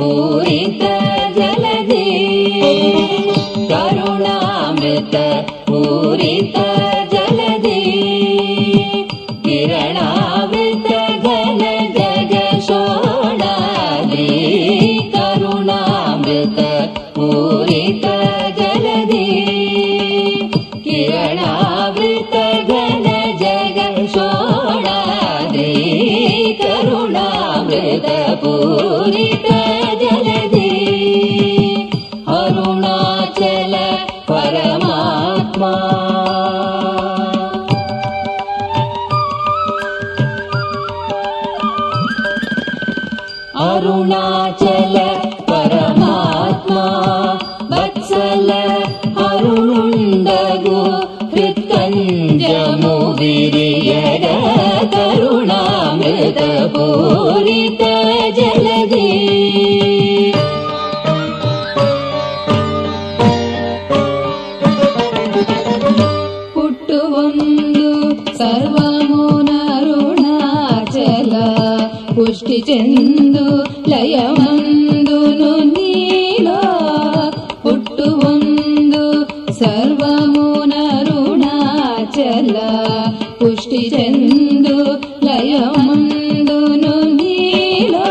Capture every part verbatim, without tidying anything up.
पूरित जलधि करुणामृत पूरित जलधि किरणामृत घन जग शोणाद्रि करुणामृत पूरित जलधि किरणामृत घन जग शोणाद्रि करुणामृत पूरित जलधि अरुणाचल परमात्मा अरुणाचल परमात्मा वत्सल अरुणुंडगु हृत्कंजमु विरियग करुणामृत पूरित जलधि पुट्टुवंदु सर्वमुनरुणाचल पुष्टि चंदु लयमंदुनु नीलो पुट्टुवंदु सर्वमुनरुणाचल पुष्टि चंदु लयमंदुनु नीलो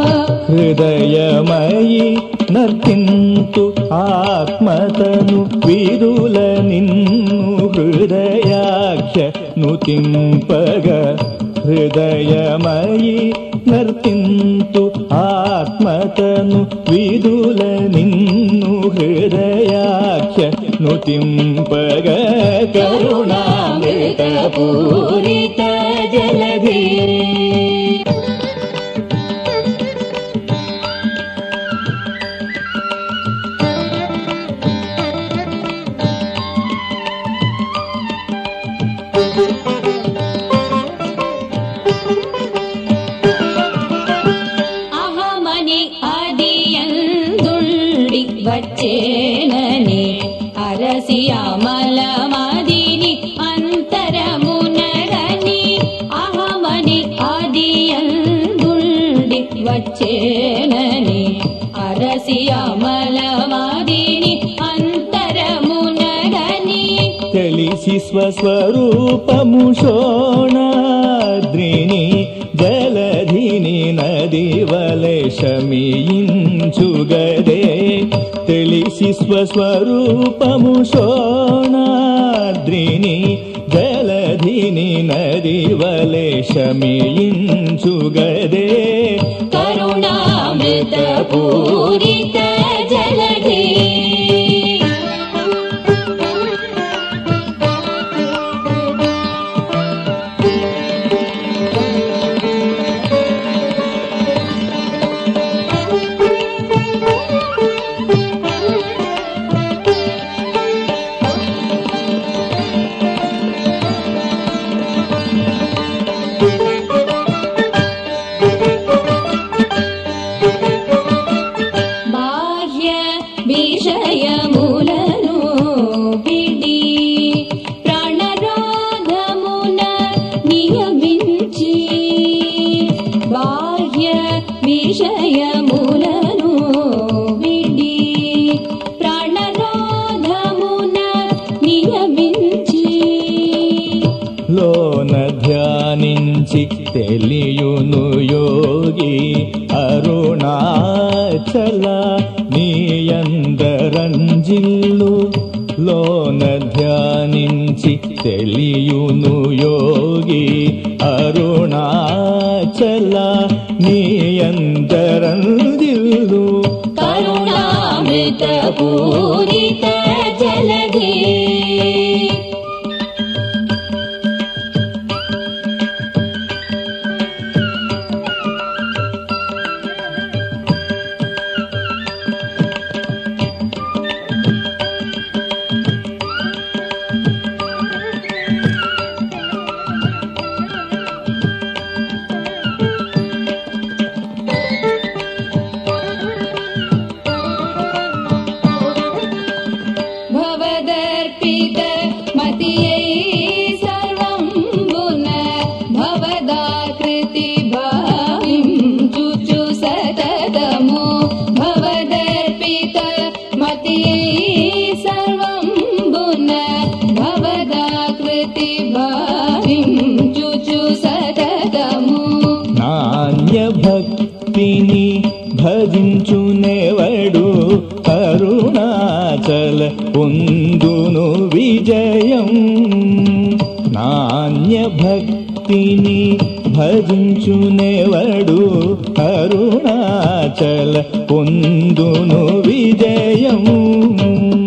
हृदयमयि नर्तिंतु आत्मतनु विदुल निन्नु हृदयाख्य नुतिंपग हृदयमयि नर्तिंतु आत्मतनु विदुल निन्नु हृदयाख्य नुतिंपग करुणामृत पूरित जलधि వచ్చేనని అరసియామలమదిని అంతరమునరని అహమని ఆదియందుండి వచ్చేనని అరసియామలమదిని అంతరమునరని తెలిసి స్వస్వరూపము శోణాద్రిని జలధిని నది వలె శమించుగదే తెలిసి స్వస్వరూపము శోణాద్రిని జలధిని నది వలె శమించుగదే కరుణామృత పూరిత జలధి విషయములను విడి ప్రాణరోధమున నియమించి బాహ్య విషయములను విడి ప్రాణరోధమున నియమించి లోన ధ్యానించి తెలియును యోగి అరుణాచల నీయందరంజిల్లు లోన ధ్యానించి తెలియును యోగి అరుణాచల నీయందరంజిల్లు కరుణామృత పూరిత జలధి भवदर्पि భజించునేవడు అరుణాచల పొందును విజయం. నాణ్య భక్తిని భజించునేవడు అరుణాచల పొందును విజయం.